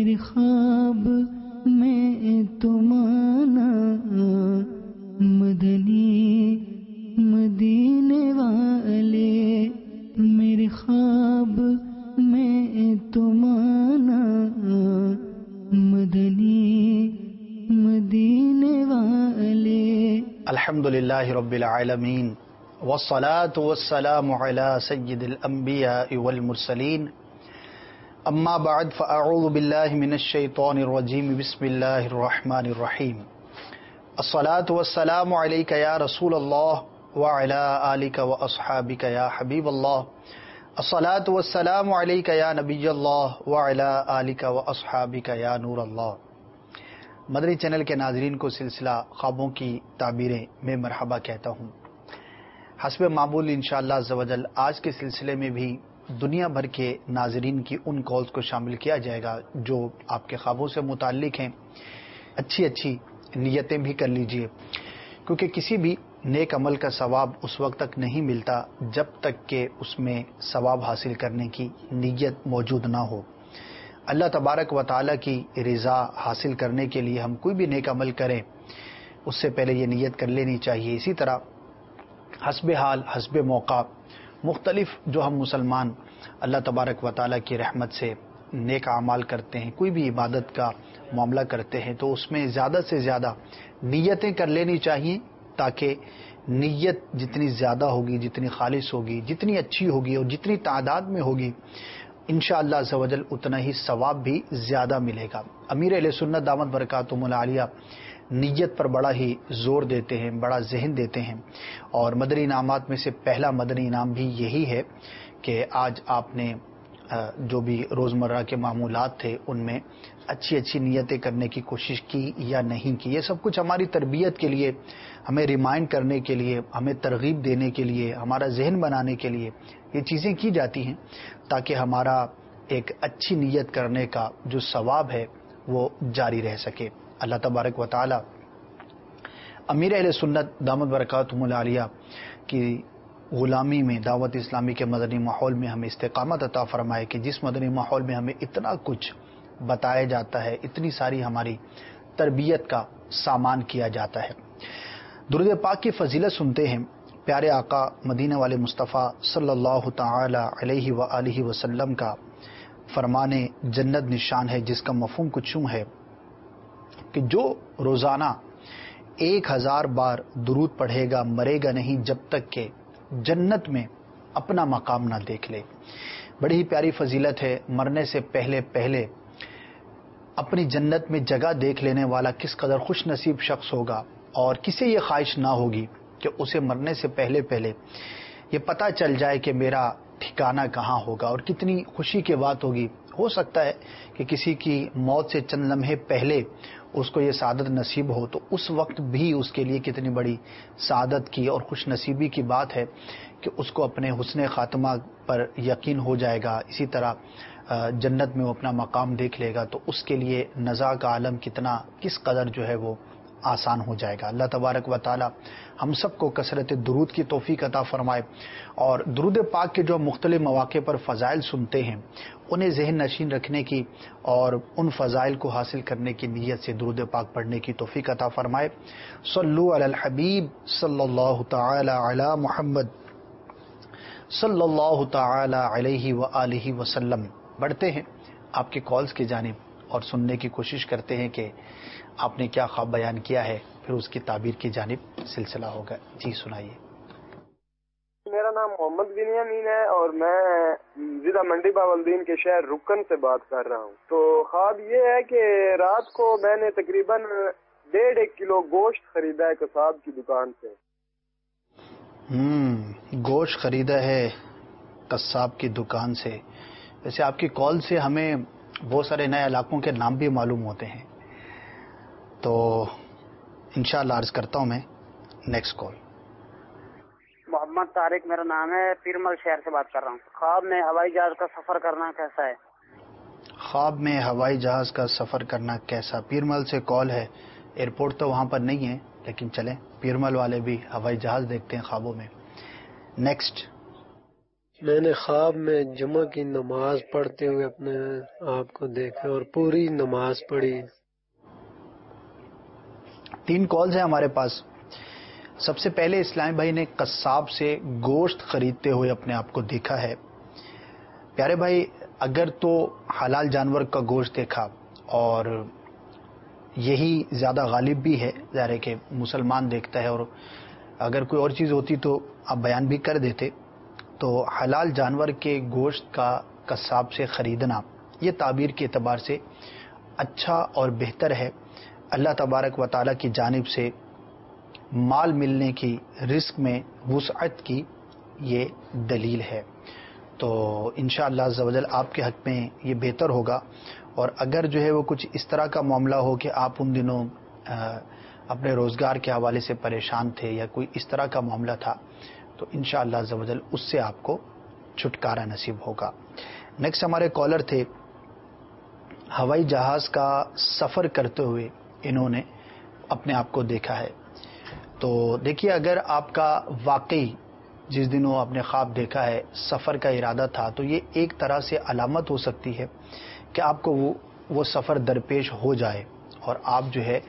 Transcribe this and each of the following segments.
میرے خواب میں تمہارا مدنی مدینے والے، میرے خواب میں تمہارا مدنی مدینے والے۔ الحمدللہ رب العالمین والصلاة والسلام علی سید الانبیاء والمرسلین، اما بعد فاعوذ باللہ من الشیطان الرجیم، بسم اللہ الرحمن الرحیم۔ الصلاة والسلام علیک یا رسول اللہ وعلی آلک واصحابک یا حبیب اللہ، الصلاة والسلام علیک یا نبی اللہ وعلی آلک واصحابک یا نور اللہ۔ مدنی چینل کے ناظرین کو سلسلہ خوابوں کی تعبیریں میں مرحبا کہتا ہوں۔ حسب معمول انشاءاللہ عز و جل آج کے سلسلے میں بھی دنیا بھر کے ناظرین کی ان کالز کو شامل کیا جائے گا جو آپ کے خوابوں سے متعلق ہیں۔ اچھی نیتیں بھی کر لیجئے، کیونکہ کسی بھی نیک عمل کا ثواب اس وقت تک نہیں ملتا جب تک کہ اس میں ثواب حاصل کرنے کی نیت موجود نہ ہو۔ اللہ تبارک و تعالیٰ کی رضا حاصل کرنے کے لیے ہم کوئی بھی نیک عمل کریں اس سے پہلے یہ نیت کر لینی چاہیے۔ اسی طرح حسب حال حسب موقع مختلف جو ہم مسلمان اللہ تبارک و تعالیٰ کی رحمت سے نیک اعمال کرتے ہیں، کوئی بھی عبادت کا معاملہ کرتے ہیں تو اس میں زیادہ سے زیادہ نیتیں کر لینی چاہیے، تاکہ نیت جتنی زیادہ ہوگی، جتنی خالص ہوگی، جتنی اچھی ہوگی اور جتنی تعداد میں ہوگی، انشاءاللہ عز و جل اتنا ہی ثواب بھی زیادہ ملے گا۔ امیر اہل سنت دامت برکاتہم العالیہ نیت پر بڑا ہی زور دیتے ہیں، بڑا ذہن دیتے ہیں، اور مدنی انعامات میں سے پہلا مدنی انعام بھی یہی ہے کہ آج آپ نے جو بھی روزمرہ کے معمولات تھے ان میں اچھی نیتیں کرنے کی کوشش کی یا نہیں کی۔ یہ سب کچھ ہماری تربیت کے لیے، ہمیں ریمائنڈ کرنے کے لیے، ہمیں ترغیب دینے کے لیے، ہمارا ذہن بنانے کے لیے یہ چیزیں کی جاتی ہیں، تاکہ ہمارا ایک اچھی نیت کرنے کا جو ثواب ہے وہ جاری رہ سکے۔ اللہ تبارک و تعالی امیر اہل سنت دامت برکاتہم العالیہ کی غلامی میں، دعوت اسلامی کے مدنی ماحول میں ہمیں استقامت عطا فرمائے کہ جس مدنی ماحول میں ہمیں اتنا کچھ بتایا جاتا ہے، اتنی ساری ہماری تربیت کا سامان کیا جاتا ہے۔ درود پاک کی فضیلت سنتے ہیں۔ پیارے آقا مدینہ والے مصطفیٰ صلی اللہ تعالی علیہ وآلہ وسلم کا فرمان جنت نشان ہے، جس کا مفہوم کچھ یوں ہے کہ جو روزانہ 1000 بار درود پڑھے گا مرے گا نہیں جب تک کہ جنت میں اپنا مقام نہ دیکھ لے۔ بڑی ہی پیاری فضیلت ہے۔ مرنے سے پہلے اپنی جنت میں جگہ دیکھ لینے والا کس قدر خوش نصیب شخص ہوگا، اور کسے یہ خواہش نہ ہوگی کہ اسے مرنے سے پہلے یہ پتہ چل جائے کہ میرا ٹھکانہ کہاں ہوگا، اور کتنی خوشی کی بات ہوگی۔ ہو سکتا ہے کہ کسی کی موت سے چند لمحے پہلے اس کو یہ سعادت نصیب ہو، تو اس وقت بھی اس کے لیے کتنی بڑی سعادت کی اور خوش نصیبی کی بات ہے کہ اس کو اپنے حسن خاتمہ پر یقین ہو جائے گا۔ اسی طرح جنت میں وہ اپنا مقام دیکھ لے گا، تو اس کے لیے نزاع کا عالم کس قدر جو ہے وہ آسان ہو جائے گا۔ اللہ تبارک و تعالی ہم سب کو کثرت درود کی توفیق عطا فرمائے، اور درود پاک کے جو مختلف مواقع پر فضائل سنتے ہیں انہیں ذہن نشین رکھنے کی اور ان فضائل کو حاصل کرنے کی نیت سے درود پاک پڑھنے کی توفیق عطا فرمائے۔ صلو علی الحبیب صلی اللہ تعالی علی محمد صلی اللہ تعالی علیہ وآلہ وسلم۔ بڑھتے ہیں آپ کے کالز کی جانب اور سننے کی کوشش کرتے ہیں کہ آپ نے کیا خواب بیان کیا ہے، پھر اس کی تعبیر کی جانب سلسلہ ہوگا۔ جی سنائیے۔ میرا نام محمد بنیامین ہے اور میں ضلع منڈی باولدین کے شہر رکن سے بات کر رہا ہوں۔ تو خواب یہ ہے کہ رات کو میں نے تقریباً 1.5 کلو گوشت خریدا ہے کساب کی دکان سے۔ گوشت خریدا ہے قصاب کی دکان سے۔ ویسے آپ کی کال سے ہمیں بہت سارے نئے علاقوں کے نام بھی معلوم ہوتے ہیں، تو انشاءاللہ عرض کرتا ہوں میں نیکسٹ کال۔ محمد طارق میرا نام ہے، پیرمل شہر سے بات کر رہا ہوں۔ خواب میں ہوائی جہاز کا سفر کرنا کیسا ہے؟ خواب میں ہوائی جہاز کا سفر کرنا کیسا؟ پیرمل سے کال ہے، ایئرپورٹ تو وہاں پر نہیں ہے، لیکن چلیں پیرمل والے بھی ہوائی جہاز دیکھتے ہیں خوابوں میں۔ نیکسٹ۔ میں نے خواب میں جمعہ کی نماز پڑھتے ہوئے اپنے آپ کو دیکھا اور پوری نماز پڑھی۔ 3 کالز ہیں ہمارے پاس۔ سب سے پہلے اسلام بھائی نے قصاب سے گوشت خریدتے ہوئے اپنے آپ کو دیکھا ہے۔ پیارے بھائی، اگر تو حلال جانور کا گوشت دیکھا اور یہی زیادہ غالب بھی ہے، ظاہر ہے کہ مسلمان دیکھتا ہے، اور اگر کوئی اور چیز ہوتی تو آپ بیان بھی کر دیتے، تو حلال جانور کے گوشت کا قصاب سے خریدنا یہ تعبیر کے اعتبار سے اچھا اور بہتر ہے۔ اللہ تبارک و تعالیٰ کی جانب سے مال ملنے کی، رزق میں وسعت کی یہ دلیل ہے، تو انشاءاللہ عز و جل آپ کے حق میں یہ بہتر ہوگا۔ اور اگر جو ہے وہ کچھ اس طرح کا معاملہ ہو کہ آپ ان دنوں اپنے روزگار کے حوالے سے پریشان تھے یا کوئی اس طرح کا معاملہ تھا، تو انشاءاللہ عز و جل اس سے آپ کو چھٹکارا نصیب ہوگا۔ نیکسٹ ہمارے کالر تھے، ہوائی جہاز کا سفر کرتے ہوئے انہوں نے اپنے آپ کو دیکھا ہے۔ تو دیکھیے، اگر آپ کا واقعی جس دنوں آپ نے خواب دیکھا ہے سفر کا ارادہ تھا، تو یہ ایک طرح سے علامت ہو سکتی ہے کہ آپ کو وہ سفر درپیش ہو جائے اور آپ جو ہے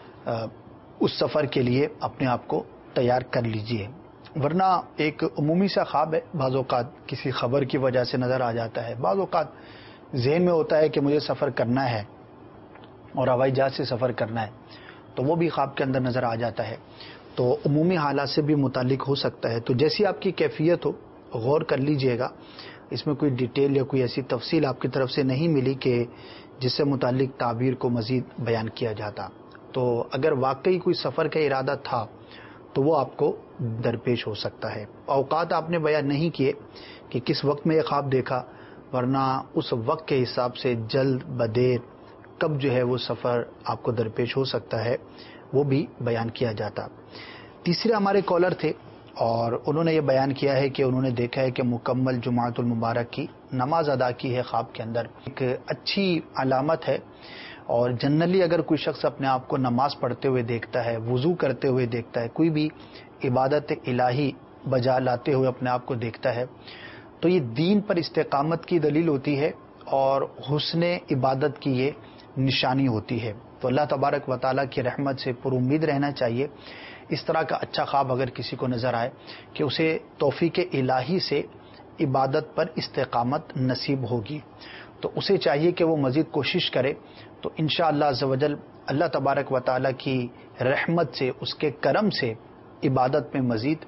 اس سفر کے لیے اپنے آپ کو تیار کر لیجئے، ورنہ ایک عمومی سا خواب ہے، بعض اوقات کسی خبر کی وجہ سے نظر آ جاتا ہے، بعض اوقات ذہن میں ہوتا ہے کہ مجھے سفر کرنا ہے اور ہوائی جہاز سے سفر کرنا ہے، تو وہ بھی خواب کے اندر نظر آ جاتا ہے، تو عمومی حالات سے بھی متعلق ہو سکتا ہے۔ تو جیسی آپ کی کیفیت ہو غور کر لیجئے گا، اس میں کوئی ڈیٹیل یا کوئی ایسی تفصیل آپ کی طرف سے نہیں ملی کہ جس سے متعلق تعبیر کو مزید بیان کیا جاتا، تو اگر واقعی کوئی سفر کا ارادہ تھا تو وہ آپ کو درپیش ہو سکتا ہے۔ اوقات آپ نے بیان نہیں کیے کہ کس وقت میں یہ خواب دیکھا، ورنہ اس وقت کے حساب سے جلد بدیر کب جو ہے وہ سفر آپ کو درپیش ہو سکتا ہے وہ بھی بیان کیا جاتا۔ تیسرے ہمارے کالر تھے اور انہوں نے یہ بیان کیا ہے کہ انہوں نے دیکھا ہے کہ مکمل جمعۃ المبارک کی نماز ادا کی ہے خواب کے اندر، ایک اچھی علامت ہے، اور جنرلی اگر کوئی شخص اپنے آپ کو نماز پڑھتے ہوئے دیکھتا ہے، وضو کرتے ہوئے دیکھتا ہے، کوئی بھی عبادت الہی بجا لاتے ہوئے اپنے آپ کو دیکھتا ہے، تو یہ دین پر استقامت کی دلیل ہوتی ہے اور حسن عبادت کی یہ نشانی ہوتی ہے۔ تو اللہ تبارک و تعالیٰ کی رحمت سے پر امید رہنا چاہیے۔ اس طرح کا اچھا خواب اگر کسی کو نظر آئے کہ اسے توفیق الہی سے عبادت پر استقامت نصیب ہوگی، تو اسے چاہیے کہ وہ مزید کوشش کرے، تو انشاءاللہ عز و جل اللہ تبارک و تعالیٰ کی رحمت سے، اس کے کرم سے عبادت میں مزید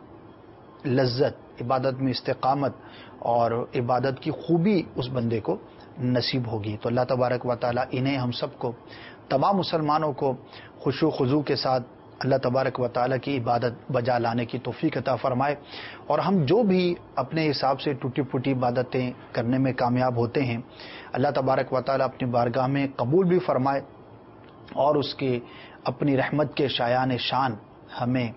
لذت، عبادت میں استقامت اور عبادت کی خوبی اس بندے کو نصیب ہوگی۔ تو اللہ تبارک و تعالیٰ انہیں ہم سب کو، تمام مسلمانوں کو خشوع و خضوع کے ساتھ اللہ تبارک و تعالیٰ کی عبادت بجا لانے کی توفیق عطا فرمائے، اور ہم جو بھی اپنے حساب سے ٹوٹی پھوٹی عبادتیں کرنے میں کامیاب ہوتے ہیں، اللہ تبارک و تعالیٰ اپنی بارگاہ میں قبول بھی فرمائے اور اس کی اپنی رحمت کے شایان شان ہمیں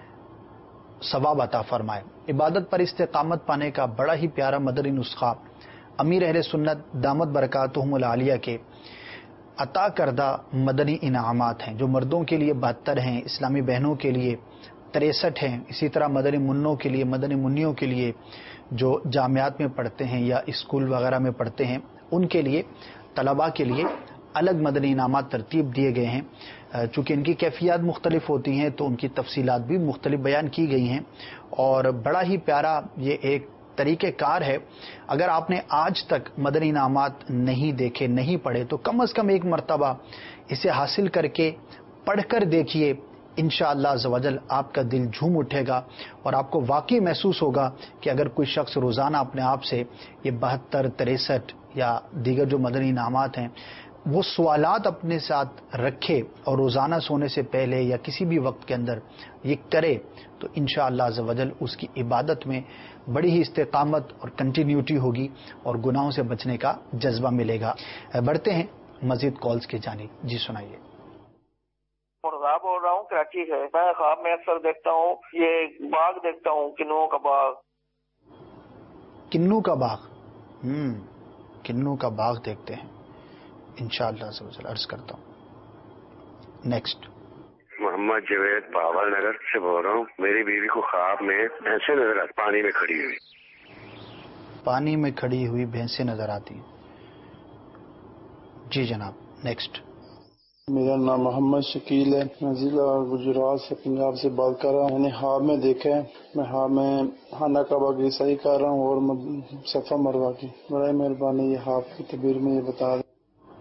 ثواب عطا فرمائے۔ عبادت پر استقامت پانے کا بڑا ہی پیارا مدنی نسخہ امیر اہل سنت دامت برکاتہم العالیہ کے عطا کردہ مدنی انعامات ہیں، جو مردوں کے لیے 72 ہیں، اسلامی بہنوں کے لیے 63 ہیں، اسی طرح مدنی منوں کے لیے، مدنی منیوں کے لیے جو جامعات میں پڑھتے ہیں یا اسکول وغیرہ میں پڑھتے ہیں، ان کے لیے، طلباء کے لیے الگ مدنی انعامات ترتیب دیے گئے ہیں۔ چونکہ ان کی کیفیات مختلف ہوتی ہیں تو ان کی تفصیلات بھی مختلف بیان کی گئی ہیں، اور بڑا ہی پیارا یہ ایک طریقہ کار ہے۔ اگر آپ نے آج تک مدنی انعامات نہیں دیکھے، نہیں پڑھے، تو کم از کم ایک مرتبہ اسے حاصل کر کے پڑھ کر دیکھیے، انشاءاللہ عز و جل آپ کا دل جھوم اٹھے گا اور آپ کو واقعی محسوس ہوگا کہ اگر کوئی شخص روزانہ اپنے آپ سے یہ 72، 63 یا دیگر جو مدنی انعامات ہیں وہ سوالات اپنے ساتھ رکھے اور روزانہ سونے سے پہلے یا کسی بھی وقت کے اندر یہ کرے، تو انشاءاللہ عز و جل اس کی عبادت میں بڑی ہی استقامت اور کنٹینیوٹی ہوگی اور گناہوں سے بچنے کا جذبہ ملے گا۔ بڑھتے ہیں مزید کالز کی جانب۔ جی سنائیے۔ مرغا بول رہا ہوں، کراچی سے۔ میں خواب میں اکثر دیکھتا ہوں یہ باغ دیکھتا ہوں، کنوں کا باغ۔ کنوں کا باغ، کنوں کا باغ دیکھتے ہیں، انشاءاللہ عز و جل عرض کرتا ہوں۔ نیکسٹ محمد جوید باول نگر سے بول رہا ہوں۔ میری بیوی کو خواب میں ایسے نظر آتا، پانی میں کھڑی ہوئی۔ پانی میں کھڑی ہوئی بھینسیں نظر آتی ہیں. جی جناب نیکسٹ. میرا نام محمد شکیل ہے. میں ضلع گجرات سے پنجاب سے بات کر رہا ہوں. میں نے خواب میں دیکھا ہے میں خواب میں خانہ کعبہ کی صحیح کر رہا ہوں اور صفا مروہ کی. بڑا مہربانی یہ خواب کی تعبیر میں یہ بتا دیں.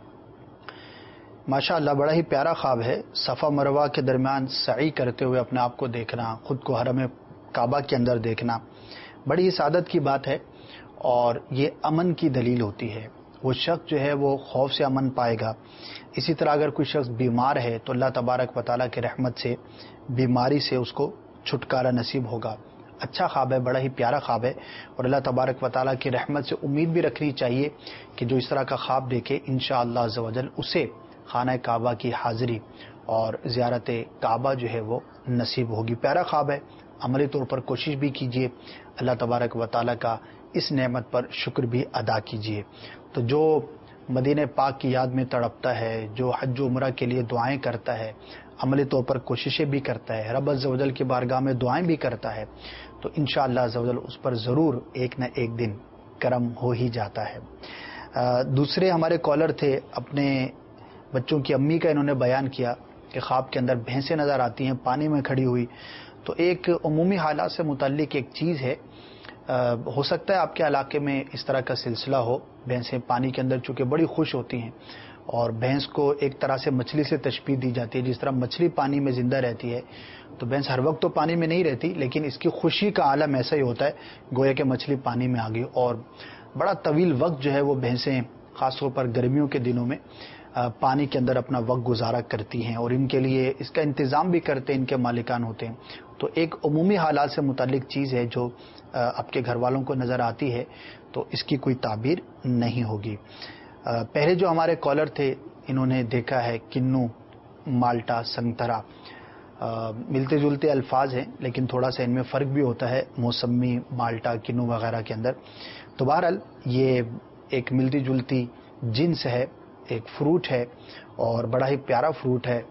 ماشاء اللہ بڑا ہی پیارا خواب ہے. صفا مروہ کے درمیان سعی کرتے ہوئے اپنے آپ کو دیکھنا، خود کو حرم کعبہ کے اندر دیکھنا بڑی ہی سعادت کی بات ہے اور یہ امن کی دلیل ہوتی ہے. وہ شخص جو ہے وہ خوف سے امن پائے گا. اسی طرح اگر کوئی شخص بیمار ہے تو اللہ تبارک و تعالیٰ کی رحمت سے بیماری سے اس کو چھٹکارا نصیب ہوگا. اچھا خواب ہے، بڑا ہی پیارا خواب ہے اور اللہ تبارک و تعالیٰ کی رحمت سے امید بھی رکھنی چاہیے کہ جو اس طرح کا خواب دیکھے انشاءاللہ عز و جل اسے خانہ کعبہ کی حاضری اور زیارت کعبہ جو ہے وہ نصیب ہوگی. پیارا خواب ہے، عملی طور پر کوشش بھی کیجیے، اللہ تبارک و تعالیٰ کا اس نعمت پر شکر بھی ادا کیجیے. تو جو مدینہ پاک کی یاد میں تڑپتا ہے، جو حج و عمرہ کے لیے دعائیں کرتا ہے، عملی طور پر کوششیں بھی کرتا ہے، رب عز و جل کی بارگاہ میں دعائیں بھی کرتا ہے، تو انشاءاللہ عز و جل اس پر ضرور ایک نہ ایک دن کرم ہو ہی جاتا ہے. دوسرے ہمارے کالر تھے، اپنے بچوں کی امی کا انہوں نے بیان کیا کہ خواب کے اندر بھینسیں نظر آتی ہیں پانی میں کھڑی ہوئی. تو ایک عمومی حالات سے متعلق ایک چیز ہے، ہو سکتا ہے آپ کے علاقے میں اس طرح کا سلسلہ ہو. بھینسیں پانی کے اندر چونکہ بڑی خوش ہوتی ہیں اور بھینس کو ایک طرح سے مچھلی سے تشبیہ دی جاتی ہے. جس طرح مچھلی پانی میں زندہ رہتی ہے تو بھینس ہر وقت تو پانی میں نہیں رہتی، لیکن اس کی خوشی کا عالم ایسا ہی ہوتا ہے گویا کہ مچھلی پانی میں آ گئی. اور بڑا طویل وقت جو ہے وہ بھینسیں خاص طور پر گرمیوں کے دنوں میں پانی کے اندر اپنا وقت گزارا کرتی ہیں اور ان کے لیے اس کا انتظام بھی کرتے ہیں، ان کے مالکان ہوتے ہیں. تو ایک عمومی حالات سے متعلق چیز ہے جو آپ کے گھر والوں کو نظر آتی ہے تو اس کی کوئی تعبیر نہیں ہوگی. پہلے جو ہمارے کالر تھے انہوں نے دیکھا ہے کنو، مالٹا، سنگترا، ملتے جلتے الفاظ ہیں لیکن تھوڑا سا ان میں فرق بھی ہوتا ہے موسمی، مالٹا، کنو وغیرہ کے اندر. تو بہرحال یہ ایک ملتی جلتی جنس ہے، ایک فروٹ ہے اور بڑا ہی پیارا فروٹ ہے.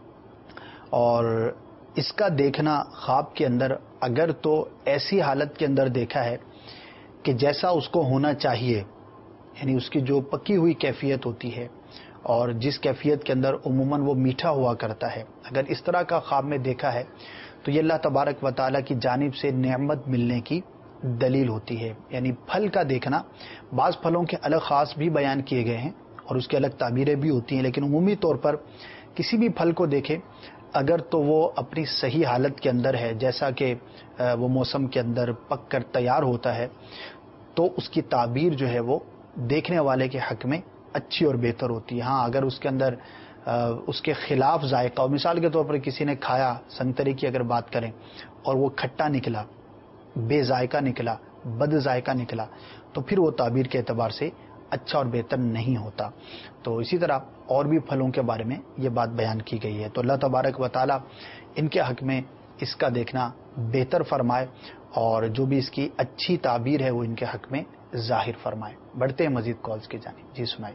اور اس کا دیکھنا خواب کے اندر اگر تو ایسی حالت کے اندر دیکھا ہے کہ جیسا اس کو ہونا چاہیے، یعنی اس کی جو پکی ہوئی کیفیت ہوتی ہے اور جس کیفیت کے اندر عموماً وہ میٹھا ہوا کرتا ہے، اگر اس طرح کا خواب میں دیکھا ہے تو یہ اللہ تبارک و تعالیٰ کی جانب سے نعمت ملنے کی دلیل ہوتی ہے. یعنی پھل کا دیکھنا، بعض پھلوں کے الگ خاص بھی بیان کیے گئے ہیں اور اس کی الگ تعبیریں بھی ہوتی ہیں، لیکن عمومی طور پر کسی بھی پھل کو دیکھیں اگر تو وہ اپنی صحیح حالت کے اندر ہے، جیسا کہ وہ موسم کے اندر پک کر تیار ہوتا ہے، تو اس کی تعبیر جو ہے وہ دیکھنے والے کے حق میں اچھی اور بہتر ہوتی ہے. ہاں اگر اس کے اندر اس کے خلاف ذائقہ، اور مثال کے طور پر کسی نے کھایا، سنتری کی اگر بات کریں، اور وہ کھٹا نکلا، بے ذائقہ نکلا، بد ذائقہ نکلا، تو پھر وہ تعبیر کے اعتبار سے اچھا اور بہتر نہیں ہوتا. تو اسی طرح اور بھی پھلوں کے بارے میں یہ بات بیان کی گئی ہے. تو اللہ تبارک و تعالیٰ ان کے حق میں اس کا دیکھنا بہتر فرمائے اور جو بھی اس کی اچھی تعبیر ہے وہ ان کے حق میں ظاہر فرمائے. بڑھتے ہیں مزید کالز کی جانب. جی سنائیے.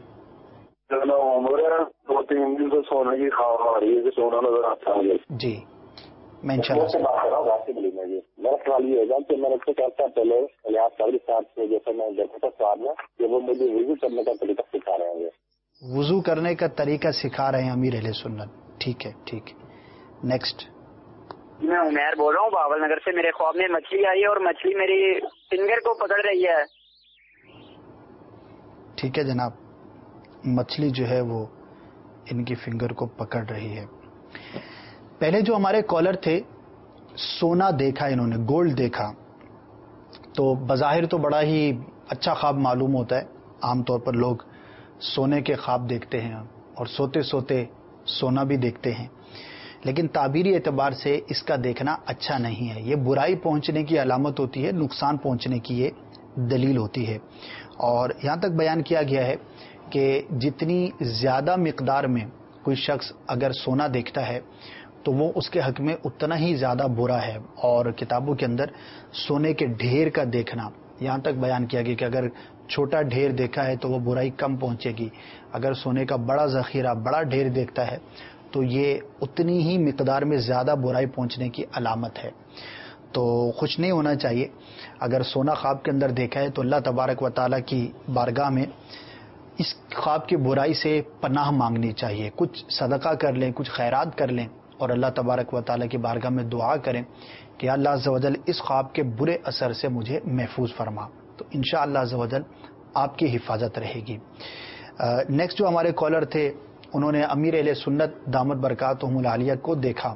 دو تین دن سے سونے کی خواہش آ رہی ہے کہ سونا نظر آتا ہے. جی میں انشاءاللہ سے بات کر رہا ہوں. میرا سوال یہ ہوگا کہ میں نے کہتا پہلے آپ سارے ساتھ سے جیسے میں دیکھا تھا سوال میں کہ وہ مجھے وضو کرنے کا طریقہ سکھا رہے ہیں. وضو کرنے کا طریقہ سکھا رہے ہیں امیر اہل سنت. ٹھیک ہے ٹھیک ہے. نیکسٹ. میں عمیر بول رہا ہوں بھاول نگر سے. میرے خواب میں مچھلی آئی ہے اور مچھلی میری فنگر کو پکڑ رہی ہے. ٹھیک ہے جناب، مچھلی جو ہے وہ ان کی فنگر کو پکڑ رہی ہے. پہلے جو ہمارے کالر تھے سونا دیکھا، انہوں نے گولڈ دیکھا، تو بظاہر تو بڑا ہی اچھا خواب معلوم ہوتا ہے. عام طور پر لوگ سونے کے خواب دیکھتے ہیں اور سوتے سوتے سونا بھی دیکھتے ہیں، لیکن تعبیری اعتبار سے اس کا دیکھنا اچھا نہیں ہے. یہ برائی پہنچنے کی علامت ہوتی ہے، نقصان پہنچنے کی یہ دلیل ہوتی ہے. اور یہاں تک بیان کیا گیا ہے کہ جتنی زیادہ مقدار میں کوئی شخص اگر سونا دیکھتا ہے تو وہ اس کے حق میں اتنا ہی زیادہ برا ہے. اور کتابوں کے اندر سونے کے ڈھیر کا دیکھنا یہاں تک بیان کیا گیا کہ اگر چھوٹا ڈھیر دیکھا ہے تو وہ برائی کم پہنچے گی، اگر سونے کا بڑا ذخیرہ، بڑا ڈھیر دیکھتا ہے تو یہ اتنی ہی مقدار میں زیادہ برائی پہنچنے کی علامت ہے. تو خوش نہیں ہونا چاہیے. اگر سونا خواب کے اندر دیکھا ہے تو اللہ تبارک و تعالیٰ کی بارگاہ میں اس خواب کی برائی سے پناہ مانگنی چاہیے. کچھ صدقہ کر لیں, کچھ خیرات کر لیں اور اللہ تبارک و تعالیٰ کی بارگاہ میں دعا کریں کہ اللہ عز و جل اس خواب کے برے اثر سے مجھے محفوظ فرما, تو انشاءاللہ عز و جل آپ کی حفاظت رہے گی. نیکسٹ جو ہمارے کالر تھے انہوں نے امیر اہل سنت دامت برکاتہم العالیہ کو دیکھا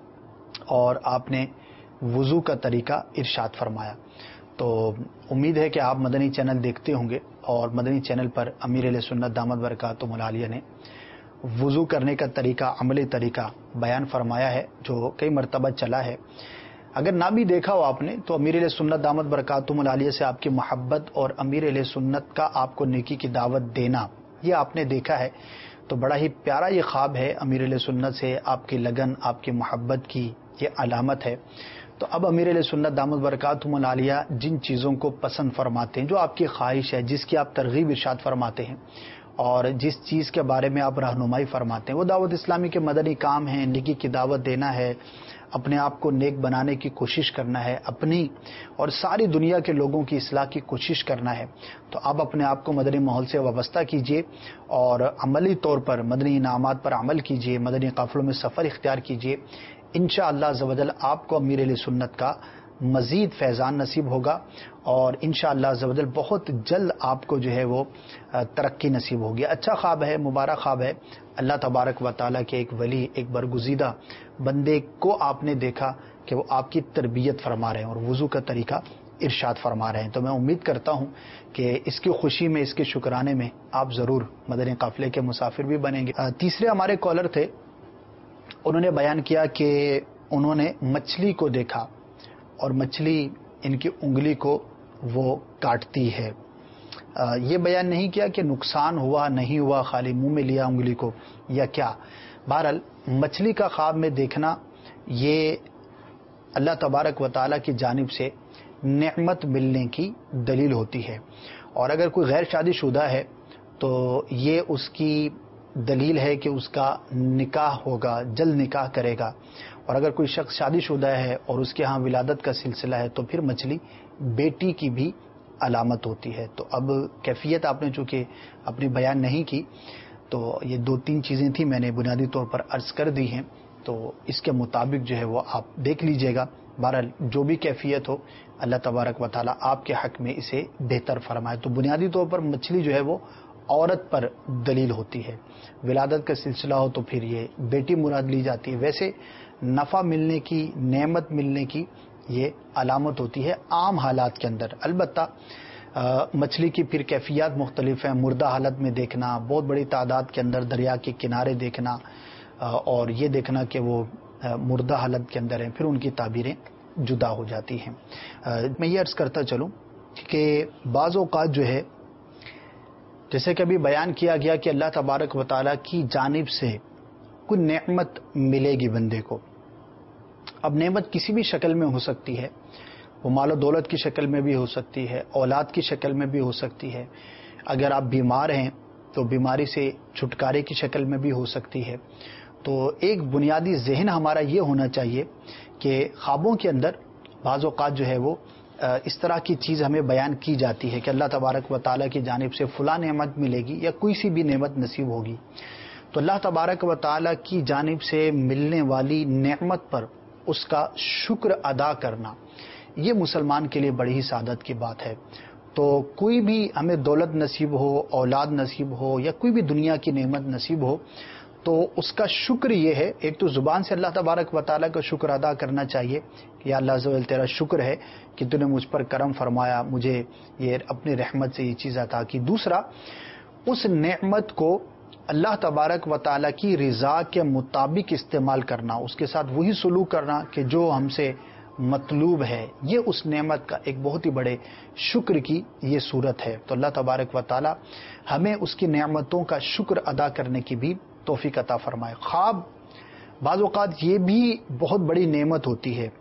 اور آپ نے وضو کا طریقہ ارشاد فرمایا. تو امید ہے کہ آپ مدنی چینل دیکھتے ہوں گے اور مدنی چینل پر امیر اہل سنت دامت برکاتہم العالیہ نے وضو کرنے کا طریقہ, عملی طریقہ بیان فرمایا ہے جو کئی مرتبہ چلا ہے. اگر نہ بھی دیکھا ہو آپ نے تو امیر اہل سنت دامت برکاتہم العالیہ سے آپ کی محبت اور امیر اہل سنت کا آپ کو نیکی کی دعوت دینا یہ آپ نے دیکھا ہے. تو بڑا ہی پیارا یہ خواب ہے, امیر اہل سنت سے آپ کی لگن, آپ کی محبت کی یہ علامت ہے. تو اب امیر اہل سنت دامت برکاتہم العالیہ جن چیزوں کو پسند فرماتے ہیں, جو آپ کی خواہش ہے, جس کی آپ ترغیب ارشاد فرماتے ہیں اور جس چیز کے بارے میں آپ رہنمائی فرماتے ہیں, وہ دعوت اسلامی کے مدنی کام ہیں. نیکی کی دعوت دینا ہے, اپنے آپ کو نیک بنانے کی کوشش کرنا ہے, اپنی اور ساری دنیا کے لوگوں کی اصلاح کی کوشش کرنا ہے. تو آپ اپنے آپ کو مدنی ماحول سے وابستہ کیجئے اور عملی طور پر مدنی انعامات پر عمل کیجئے, مدنی قافلوں میں سفر اختیار کیجئے. انشاءاللہ عز و جل آپ کو امیر اہل سنت کا مزید فیضان نصیب ہوگا اور انشاءاللہ عز و جل بہت جلد آپ کو جو ہے وہ ترقی نصیب ہوگی. اچھا خواب ہے, مبارک خواب ہے. اللہ تبارک و تعالیٰ کے ایک ولی, ایک برگزیدہ بندے کو آپ نے دیکھا کہ وہ آپ کی تربیت فرما رہے ہیں اور وضو کا طریقہ ارشاد فرما رہے ہیں. تو میں امید کرتا ہوں کہ اس کی خوشی میں, اس کے شکرانے میں آپ ضرور مدنی قافلے کے مسافر بھی بنیں گے. تیسرے ہمارے کالر تھے, انہوں نے بیان کیا کہ انہوں نے مچھلی کو دیکھا اور مچھلی ان کی انگلی کو وہ کاٹتی ہے. یہ بیان نہیں کیا کہ نقصان ہوا نہیں ہوا, خالی منہ میں لیا انگلی کو یا کیا. بہرحال مچھلی کا خواب میں دیکھنا یہ اللہ تبارک و تعالیٰ کی جانب سے نعمت ملنے کی دلیل ہوتی ہے. اور اگر کوئی غیر شادی شدہ ہے تو یہ اس کی دلیل ہے کہ اس کا نکاح ہوگا, جلد نکاح کرے گا. اور اگر کوئی شخص شادی شدہ ہے اور اس کے ہاں ولادت کا سلسلہ ہے تو پھر مچھلی بیٹی کی بھی علامت ہوتی ہے. تو اب کیفیت آپ نے چونکہ اپنی بیان نہیں کی تو یہ 2-3 چیزیں تھیں, میں نے بنیادی طور پر عرض کر دی ہیں, تو اس کے مطابق جو ہے وہ آپ دیکھ لیجئے گا. بہرحال جو بھی کیفیت ہو اللہ تبارک و تعالیٰ آپ کے حق میں اسے بہتر فرمائے. تو بنیادی طور پر مچھلی جو ہے وہ عورت پر دلیل ہوتی ہے. ولادت کا سلسلہ ہو تو پھر یہ بیٹی مراد لی جاتی ہے. ویسے نفع ملنے کی, نعمت ملنے کی یہ علامت ہوتی ہے عام حالات کے اندر. البتہ مچھلی کی پھر کیفیات مختلف ہیں. مردہ حالت میں دیکھنا, بہت بڑی تعداد کے اندر دریا کے کنارے دیکھنا اور یہ دیکھنا کہ وہ مردہ حالت کے اندر ہیں, پھر ان کی تعبیریں جدا ہو جاتی ہیں. میں یہ عرض کرتا چلوں کہ بعض اوقات جو ہے جیسے کہ ابھی بیان کیا گیا کہ اللہ تبارک و تعالیٰ کی جانب سے کوئی نعمت ملے گی بندے کو. اب نعمت کسی بھی شکل میں ہو سکتی ہے, وہ مال و دولت کی شکل میں بھی ہو سکتی ہے, اولاد کی شکل میں بھی ہو سکتی ہے, اگر آپ بیمار ہیں تو بیماری سے چھٹکارے کی شکل میں بھی ہو سکتی ہے. تو ایک بنیادی ذہن ہمارا یہ ہونا چاہیے کہ خوابوں کے اندر بعض اوقات جو ہے وہ اس طرح کی چیز ہمیں بیان کی جاتی ہے کہ اللہ تبارک و تعالیٰ کی جانب سے فلاں نعمت ملے گی یا کوئی سی بھی نعمت نصیب ہوگی. تو اللہ تبارک و تعالیٰ کی جانب سے ملنے والی نعمت پر اس کا شکر ادا کرنا یہ مسلمان کے لیے بڑی ہی سعادت کی بات ہے. تو کوئی بھی ہمیں دولت نصیب ہو, اولاد نصیب ہو یا کوئی بھی دنیا کی نعمت نصیب ہو تو اس کا شکر یہ ہے, ایک تو زبان سے اللہ تبارک و تعالیٰ کا شکر ادا کرنا چاہیے کہ اللہ عز و جل تیرا شکر ہے کہ تو نے مجھ پر کرم فرمایا, مجھے یہ اپنی رحمت سے یہ چیز عطا کی. دوسرا, اس نعمت کو اللہ تبارک و تعالیٰ کی رضا کے مطابق استعمال کرنا, اس کے ساتھ وہی سلوک کرنا کہ جو ہم سے مطلوب ہے. یہ اس نعمت کا ایک بہت ہی بڑے شکر کی یہ صورت ہے. تو اللہ تبارک و تعالیٰ ہمیں اس کی نعمتوں کا شکر ادا کرنے کی بھی توفیق عطا فرمائے. خواب بعض اوقات یہ بھی بہت بڑی نعمت ہوتی ہے.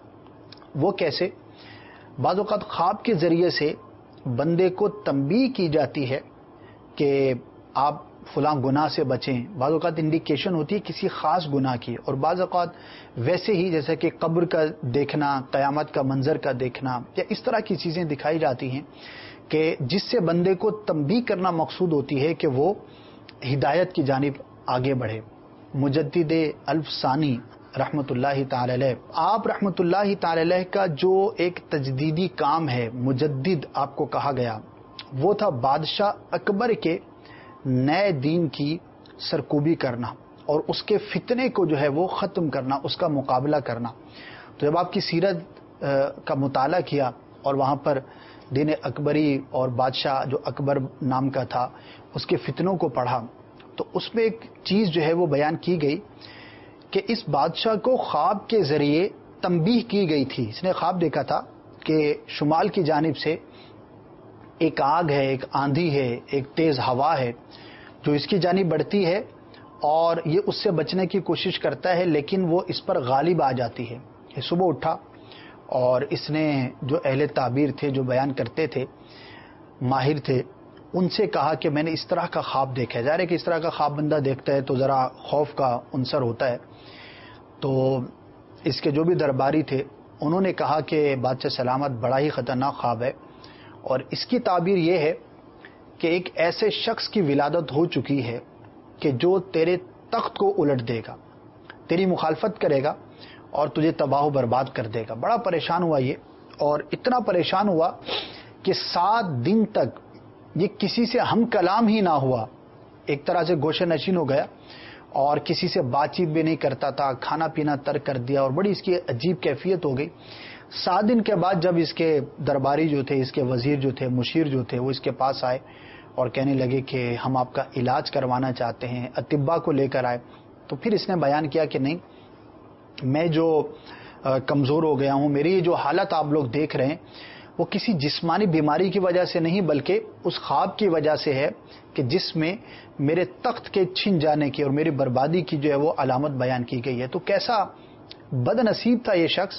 وہ کیسے؟ بعض اوقات خواب کے ذریعے سے بندے کو تنبیہ کی جاتی ہے کہ آپ فلاں گناہ سے بچیں، بعض اوقات انڈیکیشن ہوتی ہے کسی خاص گناہ کی، اور بعض اوقات ویسے ہی جیسے کہ قبر کا دیکھنا، قیامت کا منظر کا دیکھنا، یا اس طرح کی چیزیں دکھائی جاتی ہیں کہ جس سے بندے کو تنبیہ کرنا مقصود ہوتی ہے کہ وہ ہدایت کی جانب آگے بڑھے۔ مجدد الف ثانی رحمۃ اللہ تعالی علیہ، آپ رحمۃ اللہ تعالی علیہ کا جو ایک تجدیدی کام ہے، مجدد آپ کو کہا گیا، وہ تھا بادشاہ اکبر کے نئے دین کی سرکوبی کرنا اور اس کے فتنے کو جو ہے وہ ختم کرنا، اس کا مقابلہ کرنا۔ تو جب آپ کی سیرت کا مطالعہ کیا اور وہاں پر دین اکبری اور بادشاہ جو اکبر نام کا تھا اس کے فتنوں کو پڑھا، تو اس میں ایک چیز جو ہے وہ بیان کی گئی کہ اس بادشاہ کو خواب کے ذریعے تنبیہ کی گئی تھی۔ اس نے خواب دیکھا تھا کہ شمال کی جانب سے ایک آگ ہے، ایک آندھی ہے، ایک تیز ہوا ہے جو اس کی جانب بڑھتی ہے اور یہ اس سے بچنے کی کوشش کرتا ہے، لیکن وہ اس پر غالب آ جاتی ہے۔ یہ صبح اٹھا اور اس نے جو اہل تعبیر تھے، جو بیان کرتے تھے، ماہر تھے، ان سے کہا کہ میں نے اس طرح کا خواب دیکھا ہے۔ ظاہر ہے کہ اس طرح کا خواب بندہ دیکھتا ہے تو ذرا خوف کا عنصر ہوتا ہے۔ تو اس کے جو بھی درباری تھے انہوں نے کہا کہ بادشاہ سلامت، بڑا ہی خطرناک خواب ہے، اور اس کی تعبیر یہ ہے کہ ایک ایسے شخص کی ولادت ہو چکی ہے کہ جو تیرے تخت کو الٹ دے گا، تیری مخالفت کرے گا اور تجھے تباہ و برباد کر دے گا۔ بڑا پریشان ہوا یہ، اور اتنا پریشان ہوا کہ 7 دن تک یہ کسی سے ہم کلام ہی نہ ہوا، ایک طرح سے گوشہ نشین ہو گیا اور کسی سے بات چیت بھی نہیں کرتا تھا، کھانا پینا ترک کر دیا، اور بڑی اس کی عجیب کیفیت ہو گئی۔ 7 دن کے بعد جب اس کے درباری جو تھے، اس کے وزیر جو تھے، مشیر جو تھے، وہ اس کے پاس آئے اور کہنے لگے کہ ہم آپ کا علاج کروانا چاہتے ہیں، اطباء کو لے کر آئے۔ تو پھر اس نے بیان کیا کہ نہیں، میں جو کمزور ہو گیا ہوں، میری یہ جو حالت آپ لوگ دیکھ رہے ہیں وہ کسی جسمانی بیماری کی وجہ سے نہیں بلکہ اس خواب کی وجہ سے ہے کہ جس میں میرے تخت کے چھن جانے کی اور میری بربادی کی جو ہے وہ علامت بیان کی گئی ہے۔ تو کیسا بد نصیب تھا یہ شخص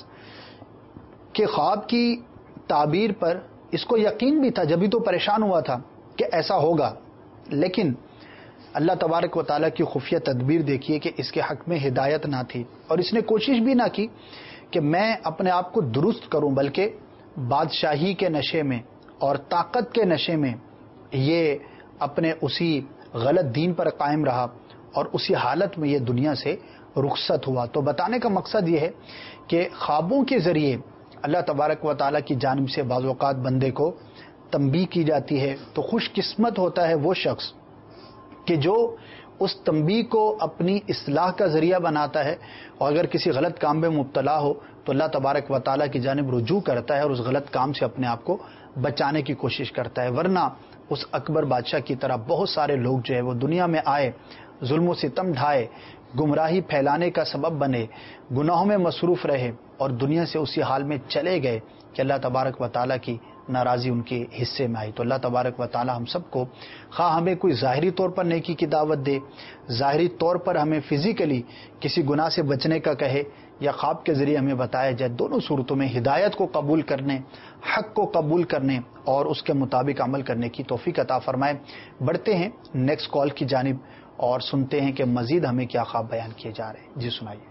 کہ خواب کی تعبیر پر اس کو یقین بھی تھا، جبھی تو پریشان ہوا تھا کہ ایسا ہوگا، لیکن اللہ تبارک و تعالیٰ کی خفیہ تدبیر دیکھیے کہ اس کے حق میں ہدایت نہ تھی، اور اس نے کوشش بھی نہ کی کہ میں اپنے آپ کو درست کروں، بلکہ بادشاہی کے نشے میں اور طاقت کے نشے میں یہ اپنے اسی غلط دین پر قائم رہا اور اسی حالت میں یہ دنیا سے رخصت ہوا۔ تو بتانے کا مقصد یہ ہے کہ خوابوں کے ذریعے اللہ تبارک و تعالیٰ کی جانب سے بعض اوقات بندے کو تنبیہ کی جاتی ہے، تو خوش قسمت ہوتا ہے وہ شخص کہ جو اس تنبیہ کو اپنی اصلاح کا ذریعہ بناتا ہے، اور اگر کسی غلط کام میں مبتلا ہو تو اللہ تبارک و تعالیٰ کی جانب رجوع کرتا ہے اور اس غلط کام سے اپنے آپ کو بچانے کی کوشش کرتا ہے۔ ورنہ اس اکبر بادشاہ کی طرح بہت سارے لوگ جو ہے وہ دنیا میں آئے، ظلم و ستم ڈھائے، گمراہی پھیلانے کا سبب بنے، گناہوں میں مصروف رہے اور دنیا سے اسی حال میں چلے گئے کہ اللہ تبارک و تعالیٰ کی ناراضی ان کے حصے میں آئی۔ تو اللہ تبارک و تعالیٰ ہم سب کو، خواہ ہمیں کوئی ظاہری طور پر نیکی کی دعوت دے، ظاہری طور پر ہمیں فزیکلی کسی گناہ سے بچنے کا کہے، یا خواب کے ذریعے ہمیں بتایا جائے، دونوں صورتوں میں ہدایت کو قبول کرنے، حق کو قبول کرنے اور اس کے مطابق عمل کرنے کی توفیق عطا فرمائے۔ بڑھتے ہیں نیکسٹ کال کی جانب اور سنتے ہیں کہ مزید ہمیں کیا خواب بیان کیے جا رہے ہیں۔ جی سنائیے۔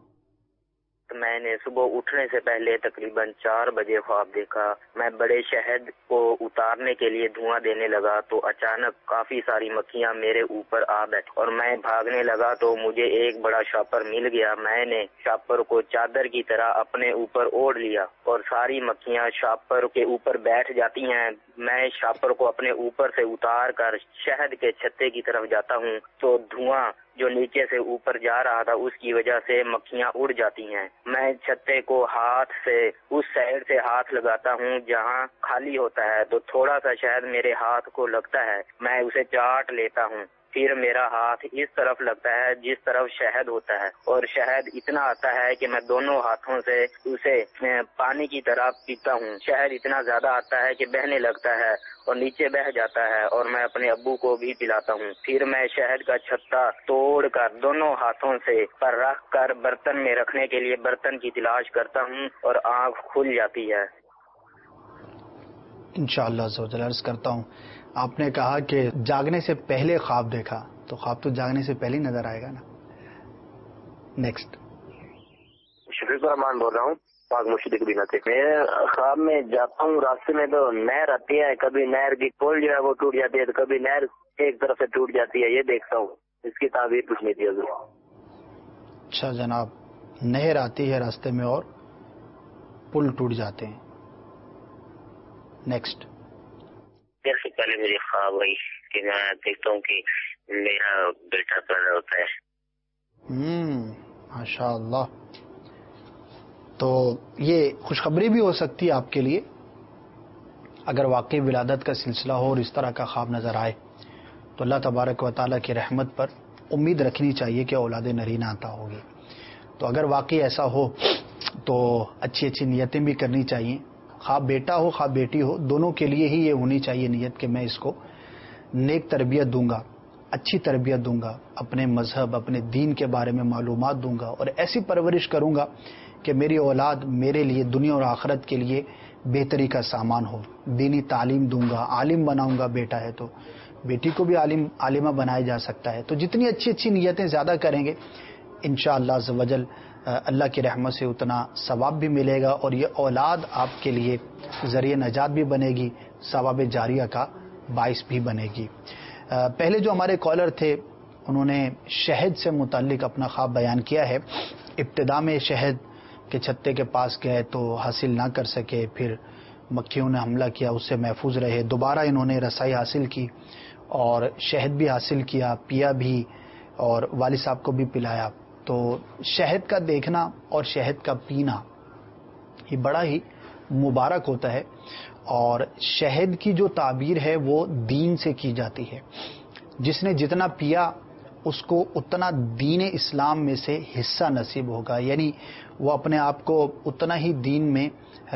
میں نے صبح اٹھنے سے پہلے تقریباً 4 بجے خواب دیکھا، میں بڑے شہد کو اتارنے کے لیے دھواں دینے لگا تو اچانک کافی ساری مکھیاں میرے اوپر آ بیٹھ اور میں بھاگنے لگا تو مجھے ایک بڑا شاپر مل گیا۔ میں نے شاپر کو چادر کی طرح اپنے اوپر اوڑھ لیا اور ساری مکھیاں شاپر کے اوپر بیٹھ جاتی ہیں۔ میں شاپر کو اپنے اوپر سے اتار کر شہد کے چھتے کی طرف جاتا ہوں تو دھواں جو نیچے سے اوپر جا رہا تھا اس کی وجہ سے مکھیاں اڑ جاتی ہیں۔ میں چھتے کو ہاتھ سے اس سائڈ سے ہاتھ لگاتا ہوں جہاں خالی ہوتا ہے تو تھوڑا سا شہد میرے ہاتھ کو لگتا ہے، میں اسے چاٹ لیتا ہوں، پھر میرا ہاتھ اس طرف لگتا ہے جس طرف شہد ہوتا ہے اور شہد اتنا آتا ہے کہ میں دونوں ہاتھوں سے اسے پانی کی طرح پیتا ہوں۔ شہد اتنا زیادہ آتا ہے کہ بہنے لگتا ہے اور نیچے بہہ جاتا ہے اور میں اپنے ابو کو بھی پلاتا ہوں۔ پھر میں شہد کا چھتا توڑ کر دونوں ہاتھوں سے پر رکھ کر برتن میں رکھنے کے لیے برتن کی تلاش کرتا ہوں اور آنکھ کھل جاتی ہے۔ انشاءاللہ عز و جل عرض کرتا ہوں آپ نے کہا کہ جاگنے سے پہلے خواب دیکھا، تو خواب تو جاگنے سے پہلے ہی نظر آئے گا نا. نیکسٹ. شفیق الرحمان بول رہا ہوں، پاک مشرق بنا تھے. میں خواب میں جاتا ہوں، راستے میں تو نہر آتی ہے، کبھی نہر کی پول جو ہے وہ ٹوٹ جاتی ہے، تو کبھی نہر ایک طرف سے ٹوٹ جاتی ہے، یہ دیکھتا ہوں. اس کی تعبیر پوچھنی تھی حضور. اچھا جناب، نہر آتی ہے راستے میں اور پل ٹوٹ جاتے ہیں. نیکسٹ. دیر سے پہلے میری خواب ہوئی کہ میں دیکھتا ہوں کہ میرا بیٹا پیدا ہوتا ہے. ماشاء اللہ. تو یہ خوشخبری بھی ہو سکتی ہے آپ کے لیے اگر واقعی ولادت کا سلسلہ ہو اور اس طرح کا خواب نظر آئے تو اللہ تبارک و تعالیٰ کی رحمت پر امید رکھنی چاہیے کہ اولاد نرینہ عطا ہوگی. تو اگر واقعی ایسا ہو تو اچھی اچھی نیتیں بھی کرنی چاہیے. خواب بیٹا ہو خواب بیٹی ہو، دونوں کے لیے ہی یہ ہونی چاہیے نیت کہ میں اس کو نیک تربیت دوں گا، اچھی تربیت دوں گا، اپنے مذہب اپنے دین کے بارے میں معلومات دوں گا اور ایسی پرورش کروں گا کہ میری اولاد میرے لیے دنیا اور آخرت کے لیے بہتری کا سامان ہو. دینی تعلیم دوں گا، عالم بناؤں گا. بیٹا ہے تو بیٹی کو بھی عالمہ بنایا جا سکتا ہے. تو جتنی اچھی اچھی نیتیں زیادہ کریں گے انشاءاللہ عز و جل اللہ کی رحمت سے اتنا ثواب بھی ملے گا اور یہ اولاد آپ کے لیے ذریعہ نجات بھی بنے گی، ثواب جاریہ کا باعث بھی بنے گی. پہلے جو ہمارے کالر تھے انہوں نے شہد سے متعلق اپنا خواب بیان کیا ہے. ابتدا میں شہد کے چھتے کے پاس گئے تو حاصل نہ کر سکے، پھر مکھیوں نے حملہ کیا، اس سے محفوظ رہے. دوبارہ انہوں نے رسائی حاصل کی اور شہد بھی حاصل کیا، پیا بھی اور والد صاحب کو بھی پلایا. تو شہد کا دیکھنا اور شہد کا پینا یہ بڑا ہی مبارک ہوتا ہے اور شہد کی جو تعبیر ہے وہ دین سے کی جاتی ہے. جس نے جتنا پیا اس کو اتنا دین اسلام میں سے حصہ نصیب ہوگا، یعنی وہ اپنے آپ کو اتنا ہی دین میں